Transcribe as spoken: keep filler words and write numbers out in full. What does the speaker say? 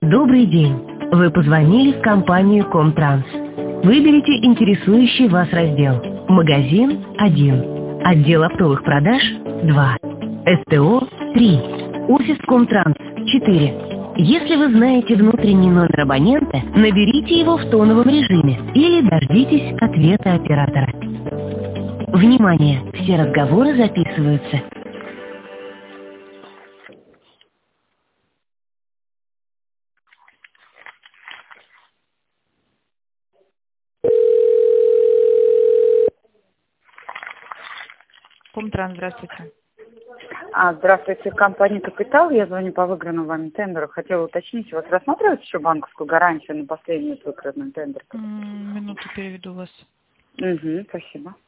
Добрый день. Вы позвонили в компанию Комтранс. Выберите интересующий вас раздел. Магазин один. Отдел оптовых продаж два. СТО три. Офис Комтранс четыре. Если вы знаете внутренний номер абонента, наберите его в тоновом режиме или дождитесь ответа оператора. Внимание! Все разговоры записываются. Комтранс, здравствуйте. А, здравствуйте, компания «Капитал». Я звоню по выигранному вами тендеру. Хотела уточнить, у вас рассматривают еще банковскую гарантию на последний выигранный тендер? М, Минуту переведу вас. Угу, спасибо.